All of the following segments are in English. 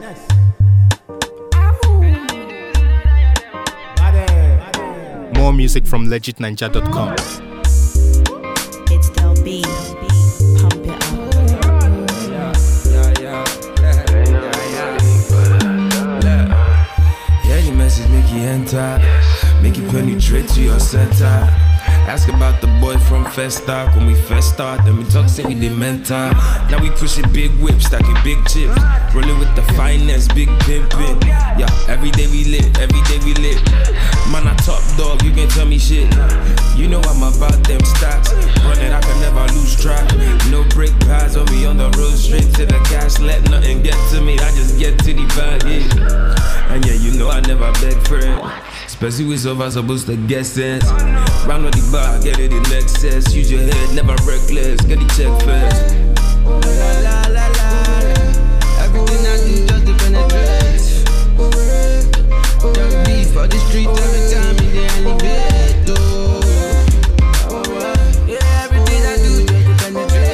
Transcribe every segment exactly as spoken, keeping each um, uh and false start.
More music from legit ninja dot com. It's Del B. Pump it up. Yeah, yeah, yeah. Yeah, your message make you enter, make you penetrate to your center. Ask about the boy from Festa. When we first start, then we talk, say we did mentor. Now we pushing big whips, stacking big chips, rolling with the finest, big pimpin'. Yeah, every day we lit, every day we lit. Man, I top dog, you can tell me shit. You know I'm about them stats. Running, I can never lose track. No brake pads on me on the road, straight to the cash. Let nothing get to me, I just get to the bag, yeah. And yeah, you know I never beg for it. Especially with over supposed to get sense. Round on the bar, get it in excess. Use your head, never reckless. Get the check first. La la la la. Everything I do just to penetrate. Young beef for the street every time in the elevator. Yeah, everything I do just to penetrate.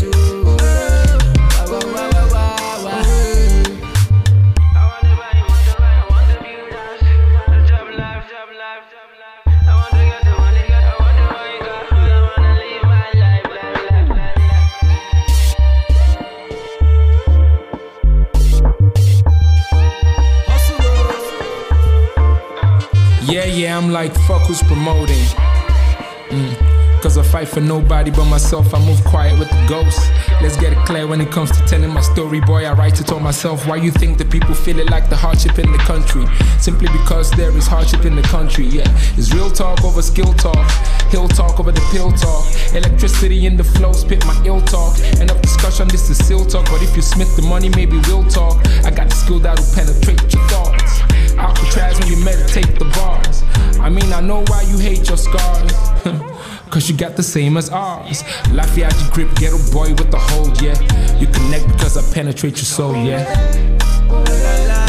Yeah, yeah, I'm like, fuck who's promoting. Mm. Cause I fight for nobody but myself, I move quiet with the ghosts. Let's get it clear when it comes to telling my story, boy, I write it all myself. Why you think the people feel it like the hardship in the country? Simply because there is hardship in the country, yeah. It's real talk over skill talk, hill talk over the pill talk. Electricity in the flow, spit my ill talk. End of discussion, this is still talk. But if you smith the money, maybe we'll talk. I got the skill that'll penetrate your thoughts. Alcatraz when you meditate the bars. I mean, I know why you hate your scars. Cause you got the same as ours. Lafayette grip, ghetto boy with the hold, yeah. You connect because I penetrate your soul, yeah.